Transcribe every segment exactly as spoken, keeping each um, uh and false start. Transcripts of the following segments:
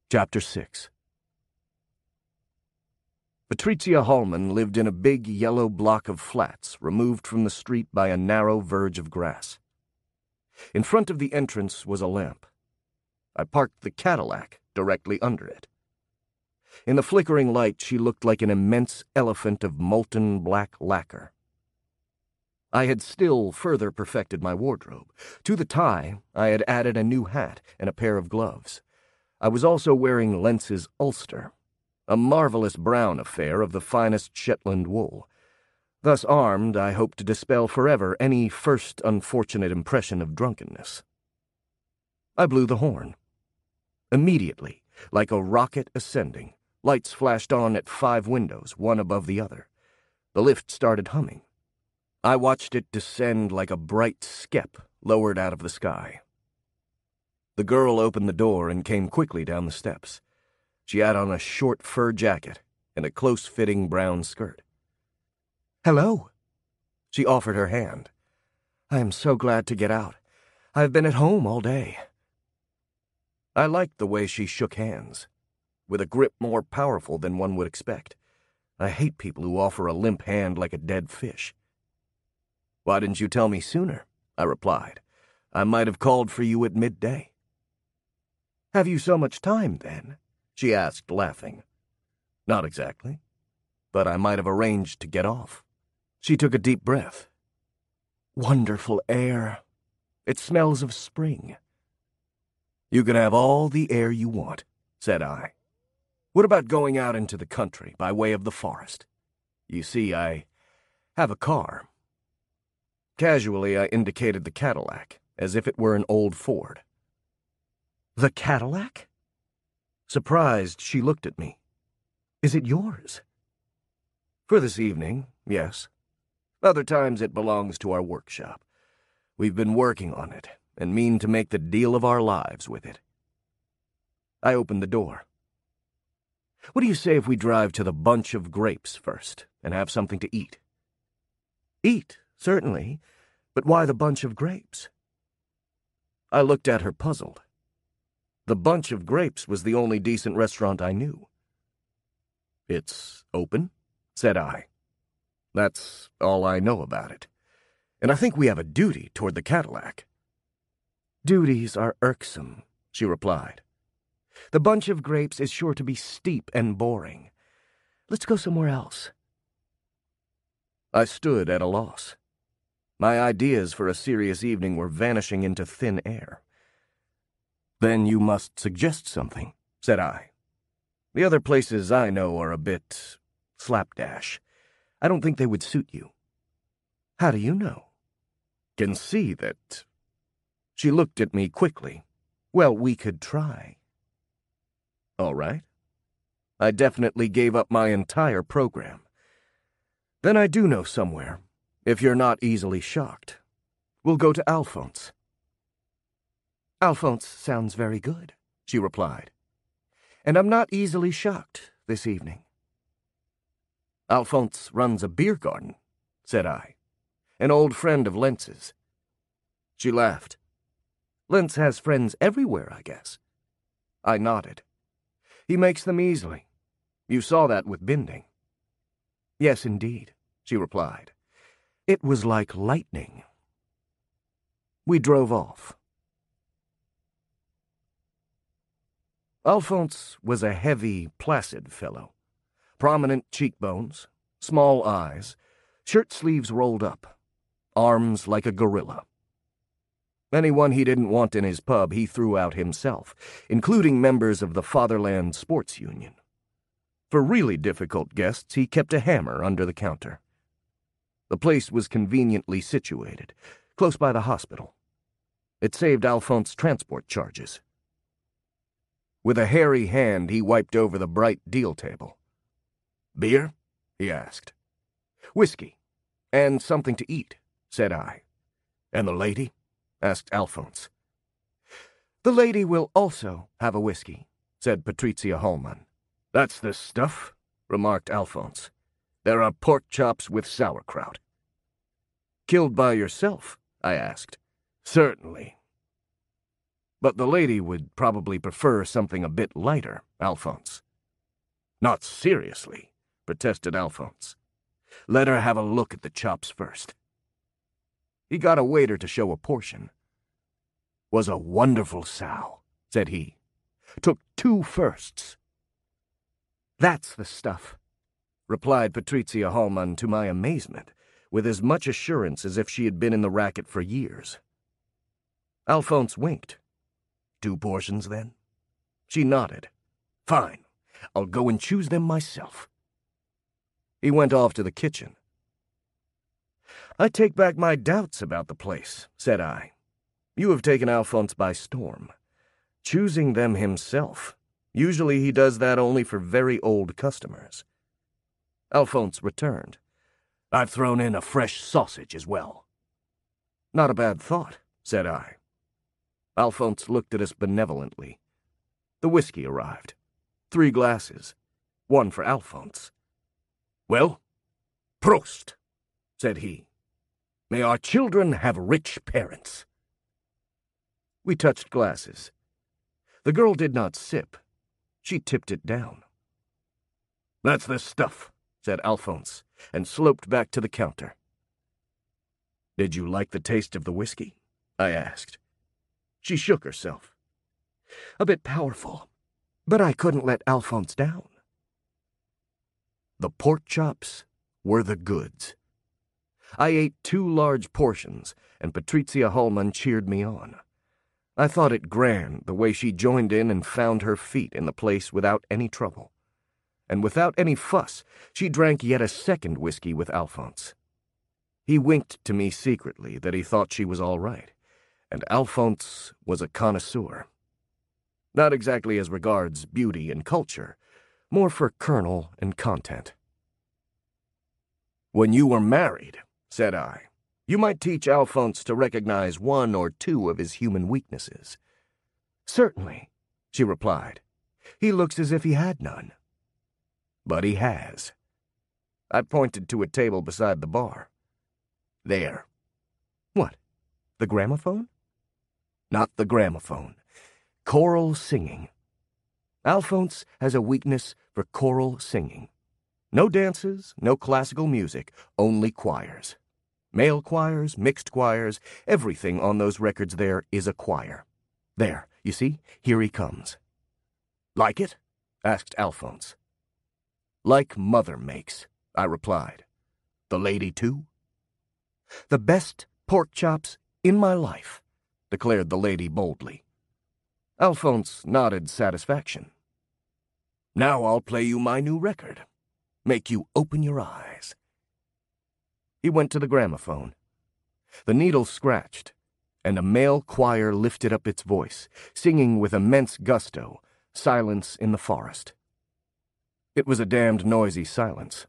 Chapter six. Patrizia Hallman lived in a big yellow block of flats removed from the street by a narrow verge of grass. In front of the entrance was a lamp. I parked the Cadillac directly under it. In the flickering light, she looked like an immense elephant of molten black lacquer. I had still further perfected my wardrobe. To the tie, I had added a new hat and a pair of gloves. I was also wearing Lentz's ulster, a marvelous brown affair of the finest Shetland wool. Thus armed, I hoped to dispel forever any first unfortunate impression of drunkenness. I blew the horn. Immediately, like a rocket ascending, lights flashed on at five windows, one above the other. The lift started humming. I watched it descend like a bright skep lowered out of the sky. The girl opened the door and came quickly down the steps. She had on a short fur jacket and a close-fitting brown skirt. "Hello." She offered her hand. "I am so glad to get out. I've been at home all day." I liked the way she shook hands, with a grip more powerful than one would expect. I hate people who offer a limp hand like a dead fish. "Why didn't you tell me sooner?" I replied. "I might have called for you at midday." "Have you so much time, then?" she asked, laughing. "Not exactly, but I might have arranged to get off." She took a deep breath. "Wonderful air. It smells of spring." "You can have all the air you want," said I. "What about going out into the country by way of the forest? You see, I have a car." Casually, I indicated the Cadillac, as if it were an old Ford. "The Cadillac?" Surprised, she looked at me. "Is it yours?" "For this evening, yes. Other times it belongs to our workshop. We've been working on it, and mean to make the deal of our lives with it." I opened the door. "What do you say if we drive to the Bunch of Grapes first, and have something to eat?" "Eat, certainly, but why the Bunch of Grapes?" I looked at her puzzled. The Bunch of Grapes was the only decent restaurant I knew. "It's open," said I. "That's all I know about it. And I think we have a duty toward the Cadillac." "Duties are irksome," she replied. "The Bunch of Grapes is sure to be steep and boring. Let's go somewhere else." I stood at a loss. My ideas for a serious evening were vanishing into thin air. "Then you must suggest something," said I. "The other places I know are a bit slapdash. I don't think they would suit you." "How do you know?" "Can see that—" She looked at me quickly. "Well, we could try." "All right." I definitely gave up my entire program. "Then I do know somewhere, if you're not easily shocked. We'll go to Alphonse." "Alphonse sounds very good," she replied. "And I'm not easily shocked this evening." "Alphonse runs a beer garden," said I. "An old friend of Lentz's." She laughed. "Lentz has friends everywhere, I guess." I nodded. "He makes them easily. You saw that with Binding." "Yes, indeed," she replied. "It was like lightning." We drove off. Alphonse was a heavy, placid fellow. Prominent cheekbones, small eyes, shirt sleeves rolled up, arms like a gorilla. Anyone he didn't want in his pub he threw out himself, including members of the Fatherland Sports Union. For really difficult guests, he kept a hammer under the counter. The place was conveniently situated, close by the hospital. It saved Alphonse transport charges. With a hairy hand, he wiped over the bright deal table. "Beer?" he asked. "Whiskey. And something to eat," said I. "And the lady?" asked Alphonse. "The lady will also have a whiskey," said Patrizia Hallman. "That's the stuff," remarked Alphonse. "There are pork chops with sauerkraut." "Killed by yourself?" I asked. "Certainly." But the lady would probably prefer something a bit lighter, Alphonse. Not seriously, protested Alphonse. Let her have a look at the chops first. He got a waiter to show a portion. Was a wonderful sow, said he. Took two firsts. That's the stuff, replied Patrizia Hallmann to my amazement, with as much assurance as if she had been in the racket for years. Alphonse winked. Two portions, then? She nodded. Fine. I'll go and choose them myself. He went off to the kitchen. I take back my doubts about the place, said I. You have taken Alphonse by storm. Choosing them himself. Usually he does that only for very old customers. Alphonse returned. I've thrown in a fresh sausage as well. Not a bad thought, said I. Alphonse looked at us benevolently. The whiskey arrived. Three glasses. One for Alphonse. Well, Prost, said he. May our children have rich parents. We touched glasses. The girl did not sip. She tipped it down. That's the stuff, said Alphonse, and sloped back to the counter. Did you like the taste of the whiskey? I asked. She shook herself. A bit powerful, but I couldn't let Alphonse down. The pork chops were the goods. I ate two large portions, and Patrizia Hallmann cheered me on. I thought it grand the way she joined in and found her feet in the place without any trouble. And without any fuss, she drank yet a second whiskey with Alphonse. He winked to me secretly that he thought she was all right, and Alphonse was a connoisseur. Not exactly as regards beauty and culture, more for kernel and content. When you were married, said I, you might teach Alphonse to recognize one or two of his human weaknesses. Certainly, she replied. He looks as if he had none. But he has. I pointed to a table beside the bar. There. What? The gramophone? Not the gramophone. Choral singing. Alphonse has a weakness for choral singing. No dances, no classical music, only choirs. Male choirs, mixed choirs, everything on those records there is a choir. There, you see, here he comes. Like it? Asked Alphonse. Like mother makes, I replied. The lady too? The best pork chops in my life, declared the lady boldly. Alphonse nodded satisfaction. Now I'll play you my new record. Make you open your eyes. He went to the gramophone. The needle scratched, and a male choir lifted up its voice, singing with immense gusto, Silence in the Forest. It was a damned noisy silence.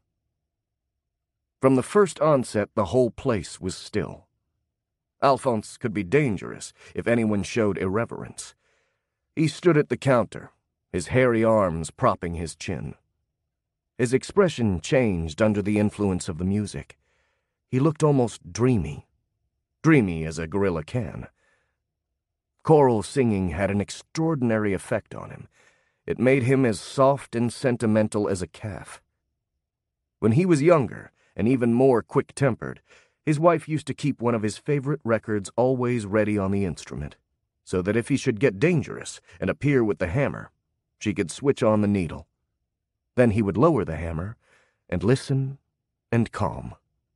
From the first onset, the whole place was still. Alphonse could be dangerous if anyone showed irreverence. He stood at the counter, his hairy arms propping his chin. His expression changed under the influence of the music. He looked almost dreamy, dreamy as a gorilla can. Choral singing had an extraordinary effect on him. It made him as soft and sentimental as a calf. When he was younger, and even more quick-tempered, his wife used to keep one of his favorite records always ready on the instrument, so that if he should get dangerous and appear with the hammer, she could switch on the needle. Then he would lower the hammer and listen and calm.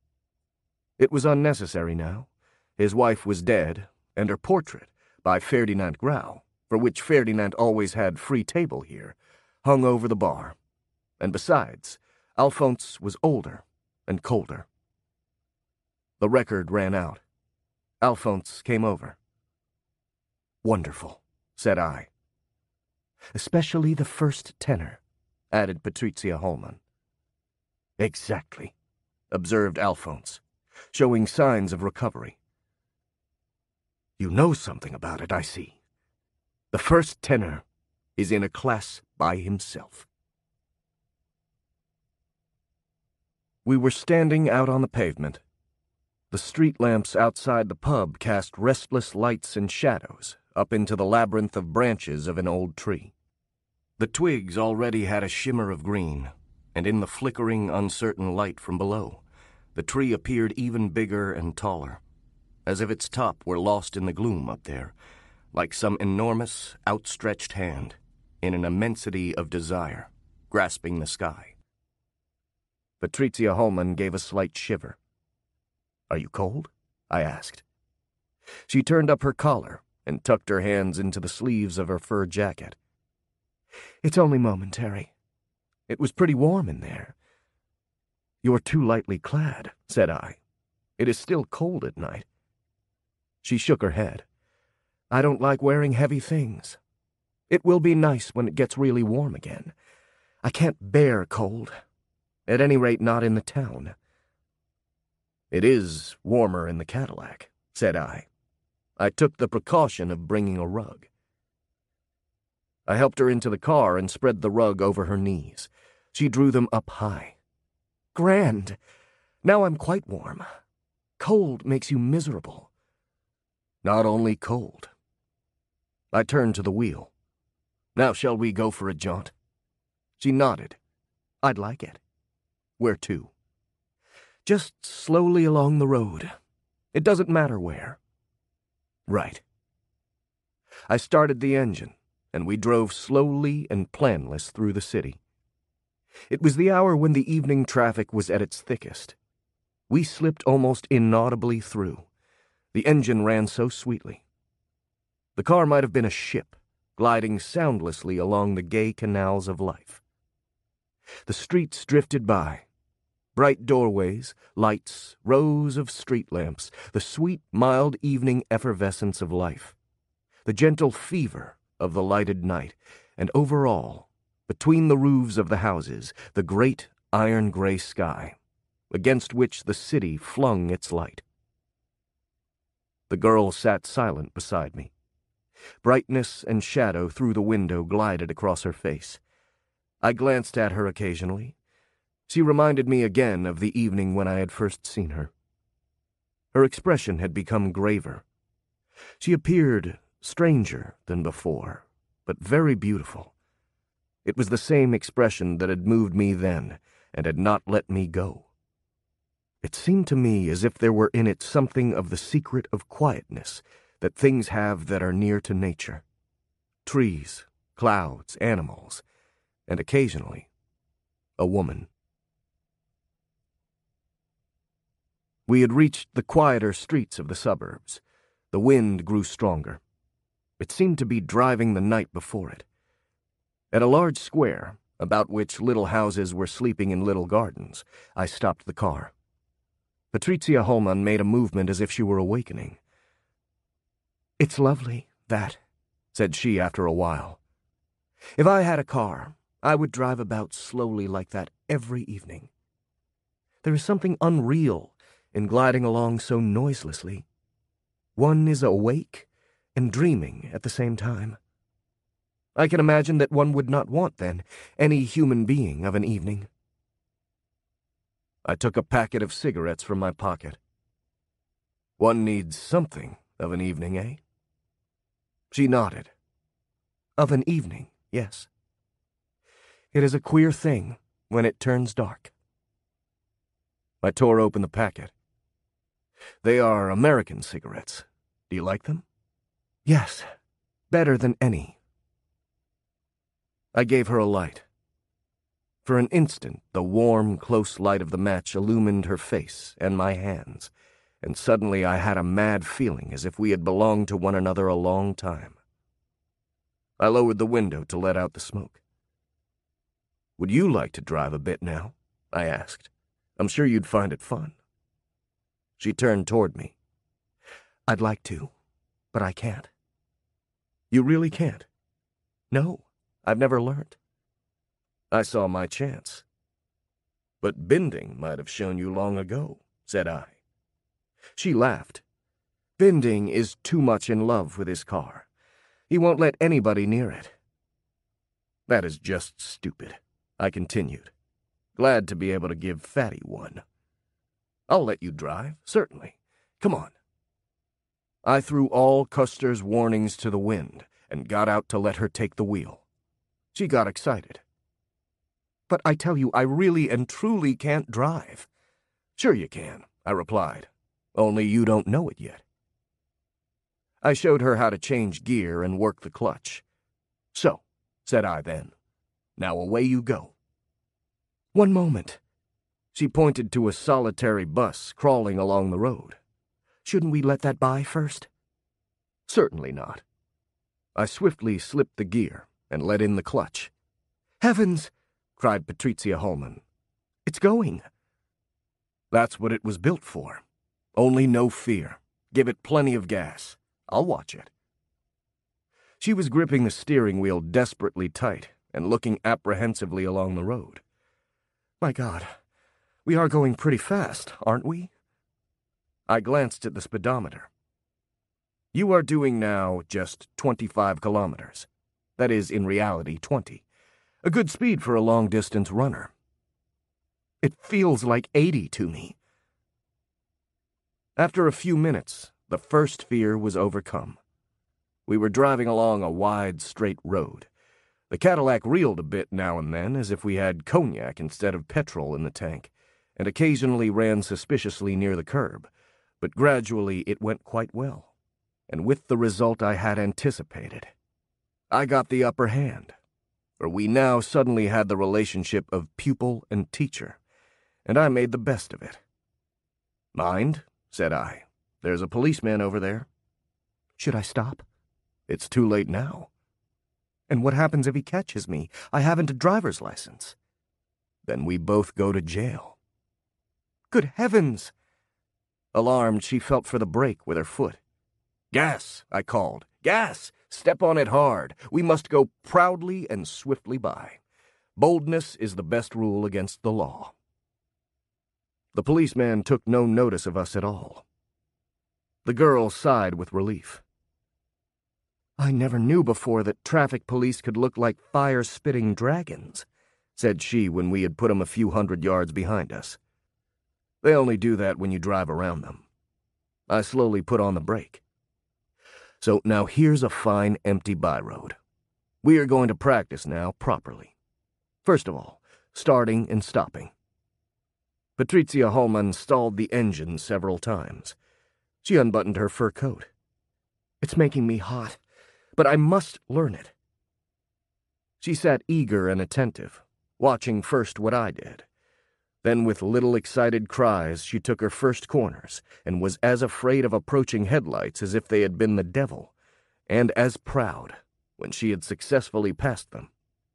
It was unnecessary now. His wife was dead, and her portrait, by Ferdinand Grau, for which Ferdinand always had free table here, hung over the bar. And besides, Alphonse was older and colder. The record ran out. Alphonse came over. Wonderful, said I. Especially the first tenor, added Patrizia Hallmann. Exactly, observed Alphonse, showing signs of recovery. You know something about it, I see. The first tenor is in a class by himself. We were standing out on the pavement. The street lamps outside the pub cast restless lights and shadows up into the labyrinth of branches of an old tree. The twigs already had a shimmer of green, and in the flickering, uncertain light from below, the tree appeared even bigger and taller, as if its top were lost in the gloom up there, like some enormous, outstretched hand, in an immensity of desire, grasping the sky. Patrizia Holman gave a slight shiver. "Are you cold?" I asked. She turned up her collar and tucked her hands into the sleeves of her fur jacket. "It's only momentary. It was pretty warm in there." "You're too lightly clad," said I. "It is still cold at night." She shook her head. "I don't like wearing heavy things. It will be nice when it gets really warm again. I can't bear cold. At any rate, not in the town." "It is warmer in the Cadillac," said I. I took the precaution of bringing a rug. I helped her into the car and spread the rug over her knees. She drew them up high. "Grand! Now I'm quite warm. Cold makes you miserable." "Not only cold." I turned to the wheel. "Now shall we go for a jaunt?" She nodded. "I'd like it." "Where to?" "Just slowly along the road. It doesn't matter where." "Right." I started the engine, and we drove slowly and planless through the city. It was the hour when the evening traffic was at its thickest. We slipped almost inaudibly through. The engine ran so sweetly. The car might have been a ship, gliding soundlessly along the gay canals of life. The streets drifted by. Bright doorways, lights, rows of street lamps, the sweet, mild evening effervescence of life, the gentle fever of the lighted night, and over all, between the roofs of the houses, the great iron-gray sky, against which the city flung its light. The girl sat silent beside me. Brightness and shadow through the window glided across her face. I glanced at her occasionally. She reminded me again of the evening when I had first seen her. Her expression had become graver. She appeared stranger than before, but very beautiful. It was the same expression that had moved me then and had not let me go. It seemed to me as if there were in it something of the secret of quietness that things have that are near to nature. Trees, clouds, animals, and occasionally, a woman. We had reached the quieter streets of the suburbs. The wind grew stronger. It seemed to be driving the night before it. At a large square, about which little houses were sleeping in little gardens, I stopped the car. Patrizia Holman made a movement as if she were awakening. "It's lovely, that," said she after a while. "If I had a car, I would drive about slowly like that every evening. There is something unreal in gliding along so noiselessly. One is awake and dreaming at the same time. I can imagine that one would not want, then, any human being of an evening." I took a packet of cigarettes from my pocket. "One needs something of an evening, eh?" She nodded. "Of an evening, yes. It is a queer thing when it turns dark." I tore open the packet. "They are American cigarettes. Do you like them?" "Yes, better than any." I gave her a light. For an instant, the warm, close light of the match illumined her face and my hands, and suddenly I had a mad feeling as if we had belonged to one another a long time. I lowered the window to let out the smoke. "Would you like to drive a bit now?" I asked. "I'm sure you'd find it fun." She turned toward me. "I'd like to, but I can't." "You really can't?" "No, I've never learned." I saw my chance. "But Binding might have shown you long ago," said I. She laughed. "Binding is too much in love with his car. He won't let anybody near it." "That is just stupid," I continued, glad to be able to give Fatty one. "I'll let you drive, certainly. Come on." I threw all Custer's warnings to the wind and got out to let her take the wheel. She got excited. "But I tell you, I really and truly can't drive." "Sure you can," I replied. "Only you don't know it yet." I showed her how to change gear and work the clutch. "So," said I then, "now away you go." "One moment." She pointed to a solitary bus crawling along the road. "Shouldn't we let that by first?" "Certainly not." I swiftly slipped the gear and let in the clutch. "Heavens!" cried Patrizia Holman. "It's going." "That's what it was built for. Only no fear. Give it plenty of gas. I'll watch it." She was gripping the steering wheel desperately tight and looking apprehensively along the road. "My God, we are going pretty fast, aren't we?" I glanced at the speedometer. "You are doing now just twenty-five kilometers. That is, in reality, twenty. A good speed for a long-distance runner." "It feels like eighty to me." After a few minutes, the first fear was overcome. We were driving along a wide, straight road. The Cadillac reeled a bit now and then, as if we had cognac instead of petrol in the tank, and occasionally ran suspiciously near the curb, but gradually it went quite well, and with the result I had anticipated. I got the upper hand, for we now suddenly had the relationship of pupil and teacher, and I made the best of it. "Mind," said I, "there's a policeman over there." "Should I stop?" "It's too late now." "And what happens if he catches me? I haven't a driver's license." "Then we both go to jail." "Good heavens!" Alarmed, she felt for the brake with her foot. "Gas," I called. "Gas! Step on it hard. We must go proudly and swiftly by. Boldness is the best rule against the law." The policeman took no notice of us at all. The girl sighed with relief. "I never knew before that traffic police could look like fire-spitting dragons," said she when we had put 'em a few hundred yards behind us. "They only do that when you drive around them." I slowly put on the brake. "So now here's a fine empty byroad. We are going to practice now properly. First of all, starting and stopping." Patrizia Holman stalled the engine several times. She unbuttoned her fur coat. "It's making me hot, but I must learn it." She sat eager and attentive, watching first what I did. Then with little excited cries she took her first corners and was as afraid of approaching headlights as if they had been the devil, and as proud when she had successfully passed them.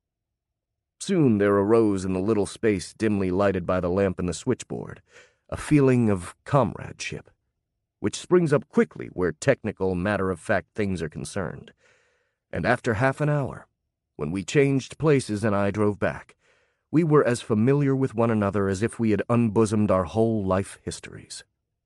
Soon there arose in the little space dimly lighted by the lamp in the switchboard a feeling of comradeship, which springs up quickly where technical, matter-of-fact things are concerned. And after half an hour, when we changed places and I drove back, we were as familiar with one another as if we had unbosomed our whole life histories.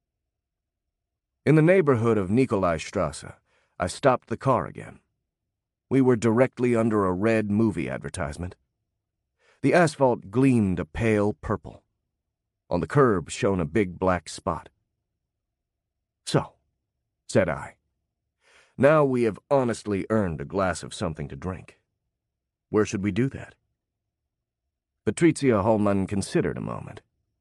In the neighborhood of Nikolaistrasse, I stopped the car again. We were directly under a red movie advertisement. The asphalt gleamed a pale purple. On the curb shone a big black spot. "So," said I, "now we have honestly earned a glass of something to drink. Where should we do that?" Patrizia Holman considered a moment.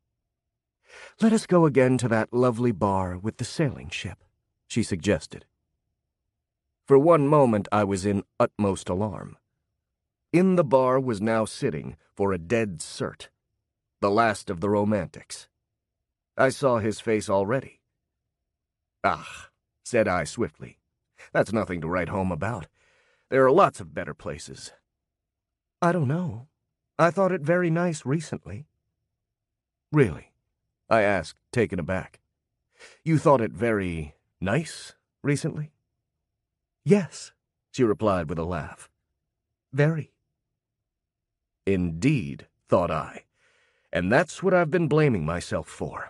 "Let us go again to that lovely bar with the sailing ship," she suggested. For one moment I was in utmost alarm. In the bar was now sitting, for a dead cert, the last of the romantics. I saw his face already. "Ah," said I swiftly, "that's nothing to write home about. There are lots of better places." "I don't know. I thought it very nice recently." "Really?" I asked, taken aback. "You thought it very nice recently?" "Yes," she replied with a laugh. "Very." Indeed, thought I, and that's what I've been blaming myself for.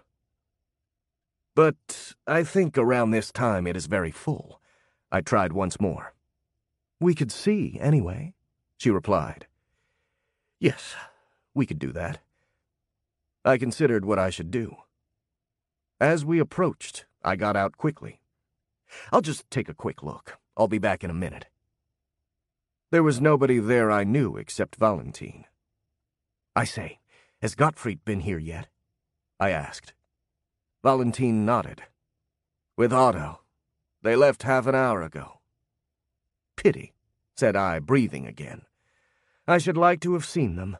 "But I think around this time it is very full." I tried once more. "We could see, anyway," she replied. "Yes, we could do that." I considered what I should do. As we approached, I got out quickly. I'll just take a quick look. I'll be back in a minute. There was nobody there I knew except Valentine. I say, has Gottfried been here yet? I asked. Valentine nodded. With Otto. They left half an hour ago. Pity, said I, breathing again. I should like to have seen them.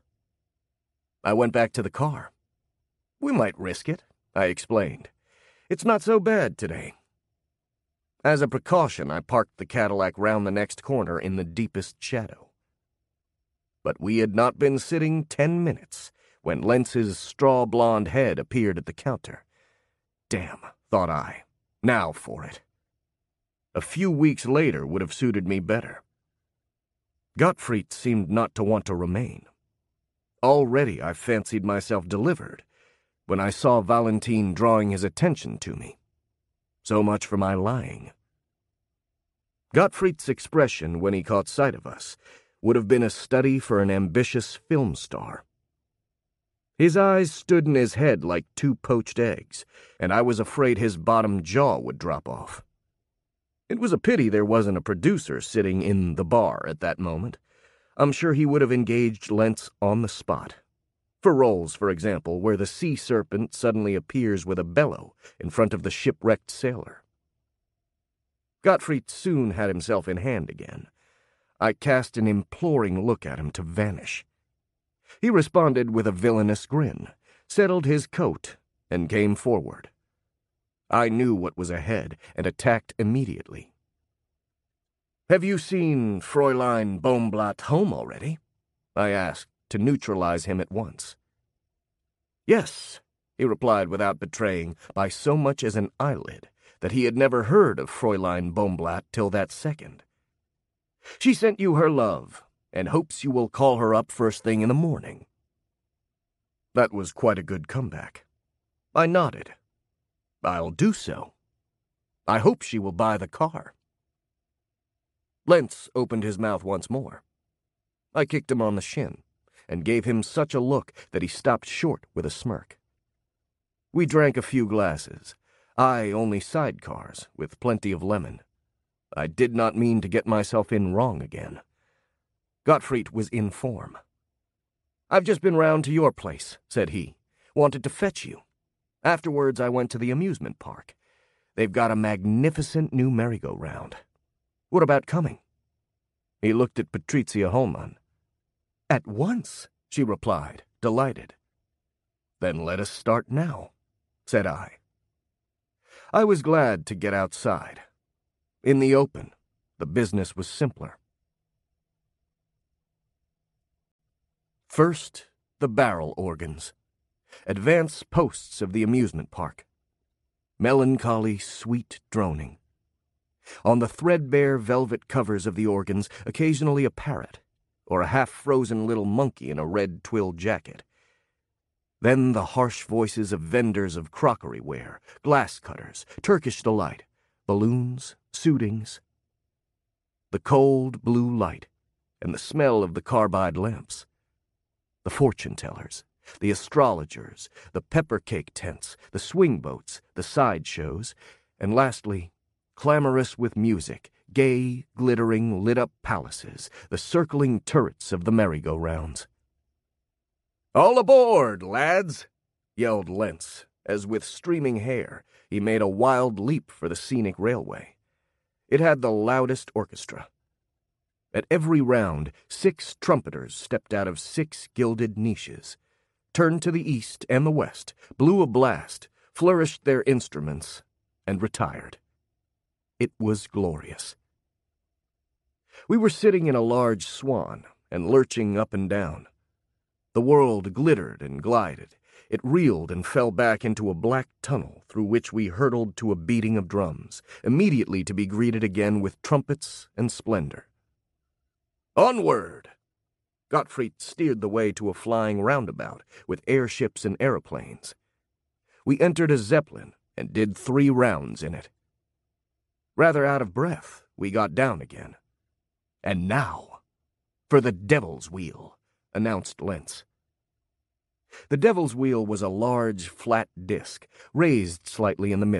I went back to the car. We might risk it, I explained. It's not so bad today. As a precaution, I parked the Cadillac round the next corner in the deepest shadow. But we had not been sitting ten minutes when Lentz's straw-blonde head appeared at the counter. Damn, thought I. Now for it. A few weeks later would have suited me better. Gottfried seemed not to want to remain. Already I fancied myself delivered when I saw Valentine drawing his attention to me. So much for my lying. Gottfried's expression when he caught sight of us would have been a study for an ambitious film star. His eyes stood in his head like two poached eggs, and I was afraid his bottom jaw would drop off. It was a pity there wasn't a producer sitting in the bar at that moment. I'm sure he would have engaged Lentz on the spot. For roles, for example, where the sea serpent suddenly appears with a bellow in front of the shipwrecked sailor. Gottfried soon had himself in hand again. I cast an imploring look at him to vanish. He responded with a villainous grin, settled his coat, and came forward. I knew what was ahead and attacked immediately. Have you seen Fräulein Bomblatt home already? I asked, to neutralize him at once. Yes, he replied without betraying by so much as an eyelid that he had never heard of Fräulein Bomblatt till that second. She sent you her love, and hopes you will call her up first thing in the morning. That was quite a good comeback. I nodded. I'll do so. I hope she will buy the car. Lentz opened his mouth once more. I kicked him on the shin, and gave him such a look that he stopped short with a smirk. We drank a few glasses, I only sidecars, with plenty of lemon. I did not mean to get myself in wrong again. Gottfried was in form. I've just been round to your place, said he. Wanted to fetch you. Afterwards, I went to the amusement park. They've got a magnificent new merry-go-round. What about coming? He looked at Patrizia Hollmann. At once, she replied, delighted. Then let us start now, said I. I was glad to get outside. In the open, the business was simpler. First, the barrel organs. Advance posts of the amusement park. Melancholy, sweet droning. On the threadbare velvet covers of the organs, occasionally a parrot, or a half-frozen little monkey in a red twill jacket. Then the harsh voices of vendors of crockery ware, glass cutters, Turkish delight, balloons, suitings. The cold blue light, and the smell of the carbide lamps. The fortune-tellers, the astrologers, the pepper-cake tents, the swing boats, the sideshows, and lastly, clamorous with music, gay, glittering, lit-up palaces, the circling turrets of the merry-go-rounds. "All aboard, lads!" yelled Lentz, as with streaming hair he made a wild leap for the scenic railway. It had the loudest orchestra. At every round, six trumpeters stepped out of six gilded niches, turned to the east and the west, blew a blast, flourished their instruments, and retired. It was glorious. We were sitting in a large swan and lurching up and down. The world glittered and glided. It reeled and fell back into a black tunnel through which we hurtled to a beating of drums, immediately to be greeted again with trumpets and splendor. Onward! Gottfried steered the way to a flying roundabout with airships and aeroplanes. We entered a Zeppelin and did three rounds in it. Rather out of breath, we got down again. And now, for the Devil's Wheel, announced Lentz. The Devil's Wheel was a large, flat disc, raised slightly in the middle,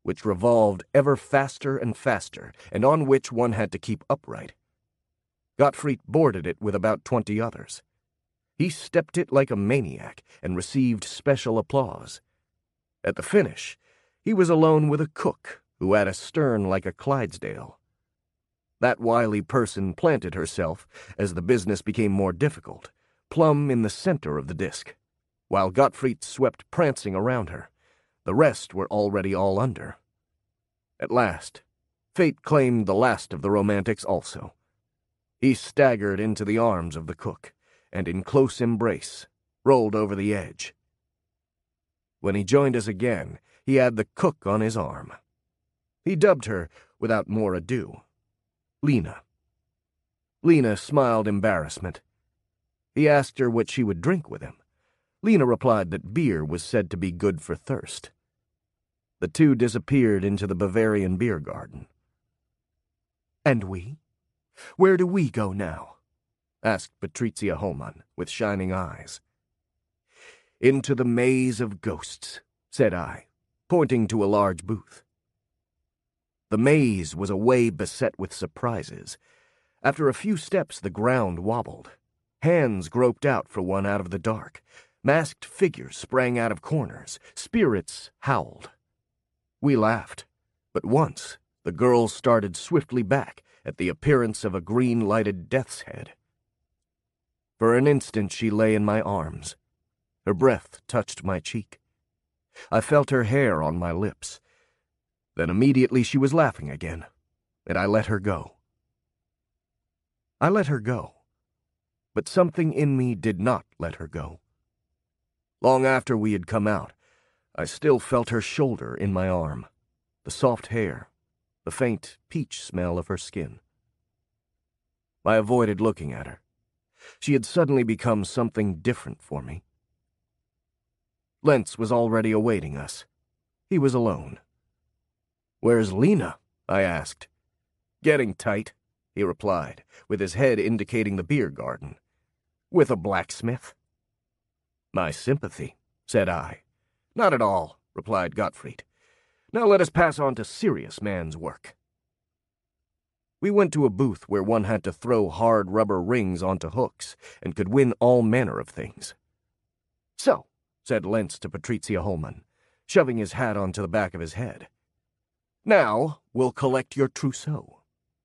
which revolved ever faster and faster, and on which one had to keep upright. Gottfried boarded it with about twenty others. He stepped it like a maniac and received special applause. At the finish, he was alone with a cook who had a stern like a Clydesdale. That wily person planted herself, as the business became more difficult, plumb in the center of the disk, while Gottfried swept prancing around her. The rest were already all under. At last, fate claimed the last of the romantics also. He staggered into the arms of the cook, and in close embrace, rolled over the edge. When he joined us again, he had the cook on his arm. He dubbed her, without more ado, Lena. Lena smiled embarrassment. He asked her what she would drink with him. Lena replied that beer was said to be good for thirst. The two disappeared into the Bavarian beer garden. "And we? Where do we go now?" asked Patrizia Holman, with shining eyes. "Into the maze of ghosts," said I, pointing to a large booth. The maze was a way beset with surprises. After a few steps, the ground wobbled. Hands groped out for one out of the dark. Masked figures sprang out of corners. Spirits howled. We laughed, but once the girl started swiftly back at the appearance of a green-lighted death's head. For an instant she lay in my arms. Her breath touched my cheek. I felt her hair on my lips. Then immediately she was laughing again, and I let her go. I let her go, but something in me did not let her go. Long after we had come out, I still felt her shoulder in my arm, the soft hair, the faint peach smell of her skin. I avoided looking at her. She had suddenly become something different for me. Lentz was already awaiting us. He was alone. "Where's Lena?" I asked. "Getting tight," he replied, with his head indicating the beer garden. "With a blacksmith." "My sympathy," said I. "Not at all," replied Gottfried. "Now let us pass on to serious man's work." We went to a booth where one had to throw hard rubber rings onto hooks and could win all manner of things. "So," said Lentz to Patrizia Holman, shoving his hat onto the back of his head, "now we'll collect your trousseau."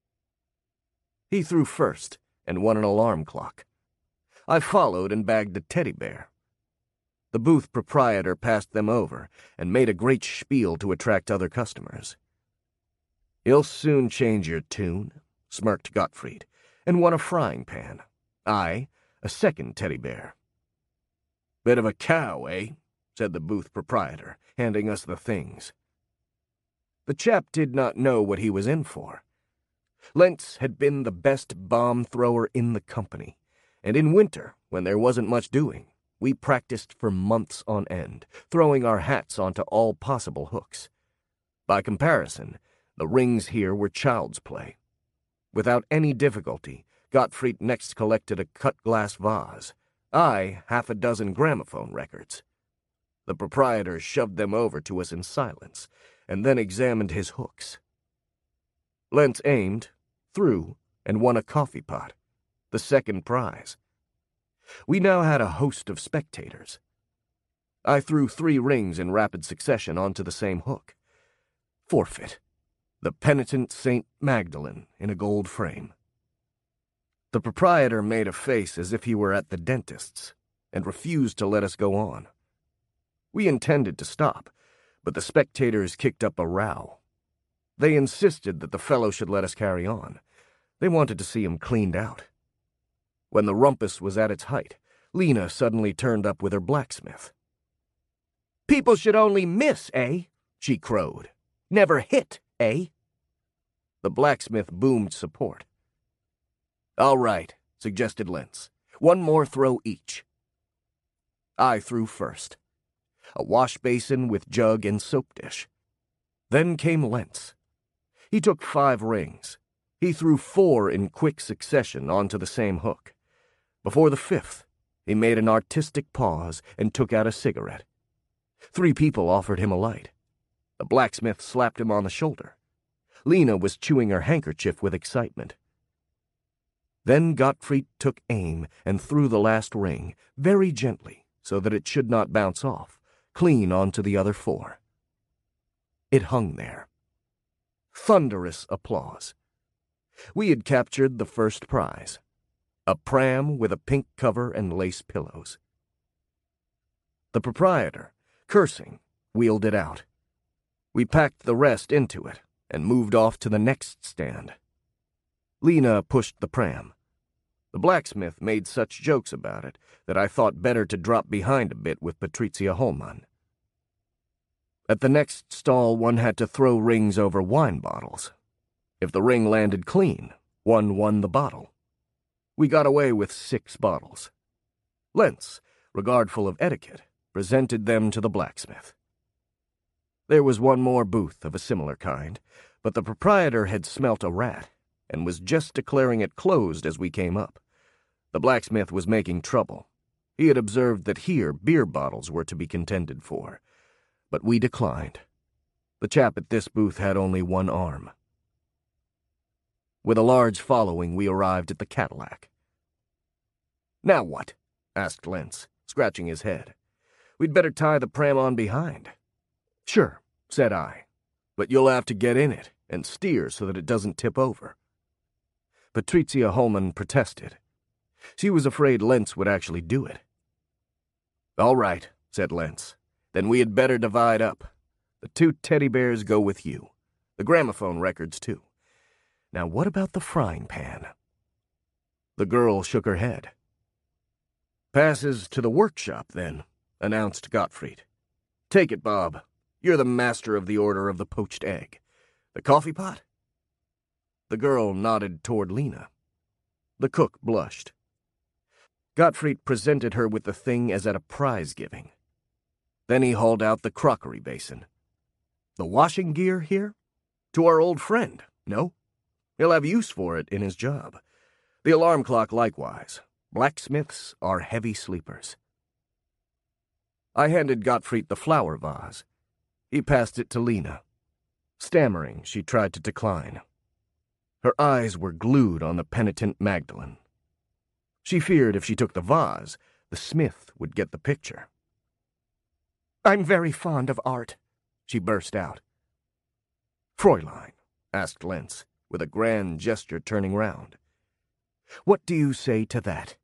He threw first and won an alarm clock. I followed and bagged a teddy bear. The booth proprietor passed them over and made a great spiel to attract other customers. "You'll soon change your tune," smirked Gottfried, and won a frying pan. I, a second teddy bear. "Bit of a cow, eh?" said the booth proprietor, handing us the things. The chap did not know what he was in for. Lentz had been the best bomb thrower in the company, and in winter, when there wasn't much doing, we practiced for months on end, throwing our hats onto all possible hooks. By comparison, the rings here were child's play. Without any difficulty, Gottfried next collected a cut-glass vase, I half a dozen gramophone records. The proprietor shoved them over to us in silence, and then examined his hooks. Lentz aimed, threw, and won a coffee pot, the second prize. We now had a host of spectators. I threw three rings in rapid succession onto the same hook. Forfeit. The penitent Saint Magdalene in a gold frame. The proprietor made a face as if he were at the dentist's, and refused to let us go on. We intended to stop, but the spectators kicked up a row. They insisted that the fellow should let us carry on. They wanted to see him cleaned out. When the rumpus was at its height, Lena suddenly turned up with her blacksmith. "People should only miss, eh?" she crowed. "Never hit, eh?" The blacksmith boomed support. "All right," suggested Lentz. "One more throw each." I threw first. A wash basin with jug and soap dish. Then came Lentz. He took five rings. He threw four in quick succession onto the same hook. Before the fifth, he made an artistic pause and took out a cigarette. Three people offered him a light. The blacksmith slapped him on the shoulder. Lena was chewing her handkerchief with excitement. Then Gottfried took aim and threw the last ring, very gently, so that it should not bounce off, clean onto the other four. It hung there. Thunderous applause. We had captured the first prize, a pram with a pink cover and lace pillows. The proprietor, cursing, wheeled it out. We packed the rest into it and moved off to the next stand. Lena pushed the pram. The blacksmith made such jokes about it that I thought better to drop behind a bit with Patricia Holman. At the next stall, one had to throw rings over wine bottles. If the ring landed clean, one won the bottle. We got away with six bottles. Lentz, regardful of etiquette, presented them to the blacksmith. There was one more booth of a similar kind, but the proprietor had smelt a rat and was just declaring it closed as we came up. The blacksmith was making trouble. He had observed that here beer bottles were to be contended for, but we declined. The chap at this booth had only one arm. With a large following, we arrived at the Cadillac. "Now what?" asked Lentz, scratching his head. "We'd better tie the pram on behind." "Sure," said I, "but you'll have to get in it and steer so that it doesn't tip over." Patricia Holman protested. She was afraid Lentz would actually do it. "All right," said Lentz. "Then we had better divide up. The two teddy bears go with you. The gramophone records, too. Now what about the frying pan?" The girl shook her head. "Passes to the workshop, then," announced Gottfried. "Take it, Bob. You're the master of the Order of the Poached Egg. The coffee pot?" The girl nodded toward Lena. The cook blushed. Gottfried presented her with the thing as at a prize-giving. Then he hauled out the crockery basin. "The washing gear here? To our old friend, no? He'll have use for it in his job. The alarm clock likewise. Blacksmiths are heavy sleepers." I handed Gottfried the flower vase. He passed it to Lena. Stammering, she tried to decline. Her eyes were glued on the penitent Magdalene. She feared if she took the vase, the smith would get the picture. "I'm very fond of art," she burst out. "Fräulein," asked Lentz, with a grand gesture turning round, "what do you say to that?"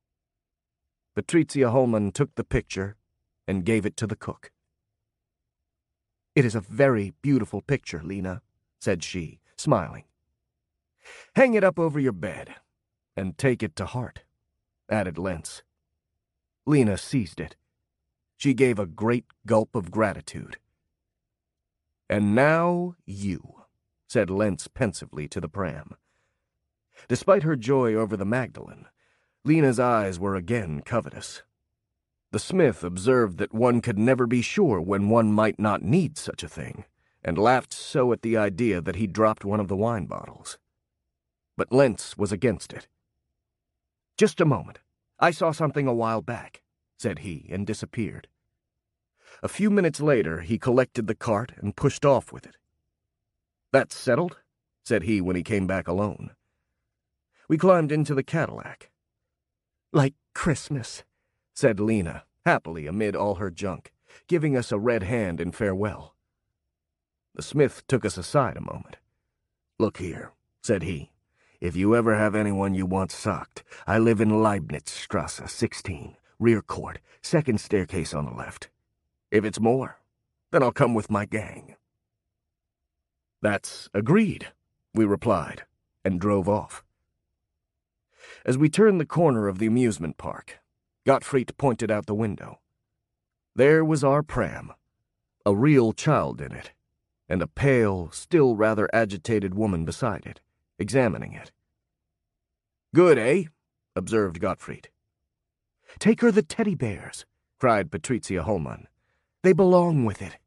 Patricia Holman took the picture and gave it to the cook. "It is a very beautiful picture, Lena," said she, smiling. "Hang it up over your bed, and take it to heart," added Lentz. Lena seized it. She gave a great gulp of gratitude. "And now you," said Lentz pensively to the pram. Despite her joy over the Magdalene, Lena's eyes were again covetous. The smith observed that one could never be sure when one might not need such a thing, and laughed so at the idea that he dropped one of the wine bottles. But Lentz was against it. "Just a moment. I saw something a while back," said he, and disappeared. A few minutes later, he collected the cart and pushed off with it. "That's settled," said he when he came back alone. We climbed into the Cadillac. "Like Christmas," said Lena, happily amid all her junk, giving us a red hand in farewell. The smith took us aside a moment. "Look here," said he. "If you ever have anyone you want socked, I live in Leibnizstrasse, sixteen, rear court, second staircase on the left. If it's more, then I'll come with my gang." "That's agreed," we replied, and drove off. As we turned the corner of the amusement park, Gottfried pointed out the window. There was our pram, a real child in it, and a pale, still rather agitated woman beside it, examining it. "Good, eh?" observed Gottfried. "Take her the teddy bears," cried Patricia Holman. "They belong with it."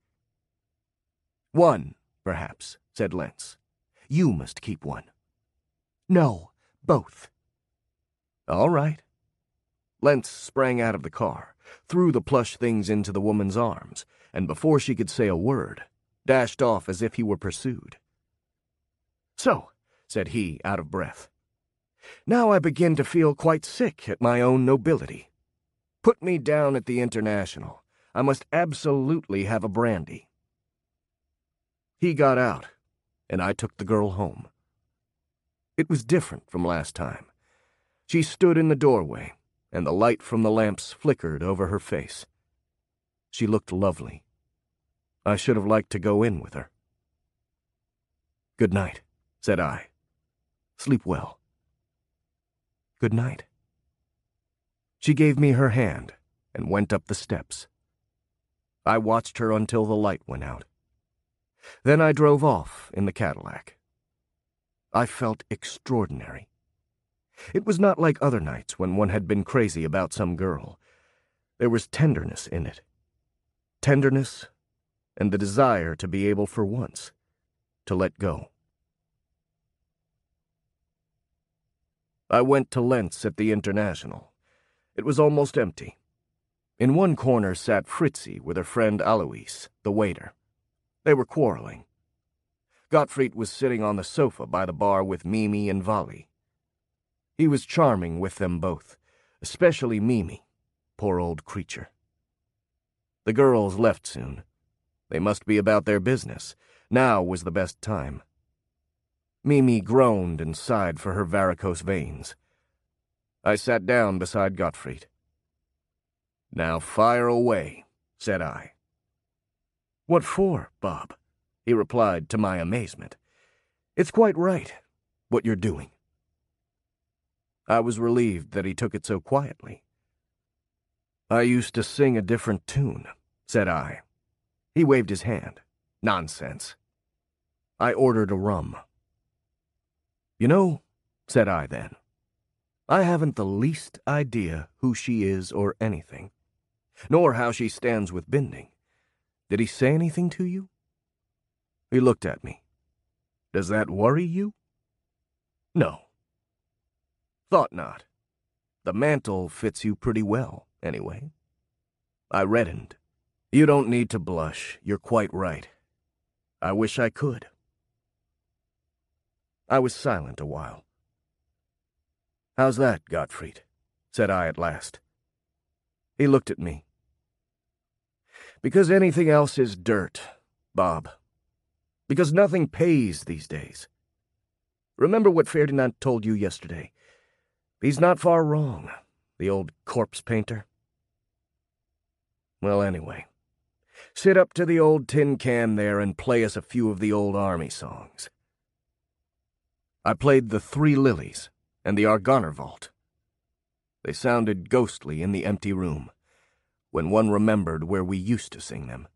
"One, perhaps," said Lentz. "You must keep one." "No, both." "All right." Lentz sprang out of the car, threw the plush things into the woman's arms, and before she could say a word, dashed off as if he were pursued. "So," said he, out of breath, "now I begin to feel quite sick at my own nobility. Put me down at the International. I must absolutely have a brandy." He got out, and I took the girl home. It was different from last time. She stood in the doorway, and the light from the lamps flickered over her face. She looked lovely. I should have liked to go in with her. "Good night," said I. "Sleep well." "Good night." She gave me her hand and went up the steps. I watched her until the light went out. Then I drove off in the Cadillac. I felt extraordinary. It was not like other nights when one had been crazy about some girl. There was tenderness in it. Tenderness and the desire to be able for once to let go. I went to Lentz at the International. It was almost empty. In one corner sat Fritzi with her friend Alois, the waiter. They were quarreling. Gottfried was sitting on the sofa by the bar with Mimi and Vali. He was charming with them both, especially Mimi, poor old creature. The girls left soon. They must be about their business. Now was the best time. Mimi groaned and sighed for her varicose veins. I sat down beside Gottfried. "Now fire away," said I. "What for, Bob?" he replied to my amazement. "It's quite right, what you're doing." I was relieved that he took it so quietly. "I used to sing a different tune," said I. He waved his hand. "Nonsense." I ordered a rum. "You know," said I then, "I haven't the least idea who she is or anything, nor how she stands with Binding. Did he say anything to you?" He looked at me. "Does that worry you?" "No." "Thought not. The mantle fits you pretty well, anyway." I reddened. "You don't need to blush. You're quite right. I wish I could." I was silent a while. "How's that, Gottfried?" said I at last. He looked at me. "Because anything else is dirt, Bob. Because nothing pays these days. Remember what Ferdinand told you yesterday. He's not far wrong, the old corpse painter. Well, anyway, sit up to the old tin can there and play us a few of the old army songs." I played the Three Lilies and the Argonerwald. They sounded ghostly in the empty room, when one remembered where we used to sing them.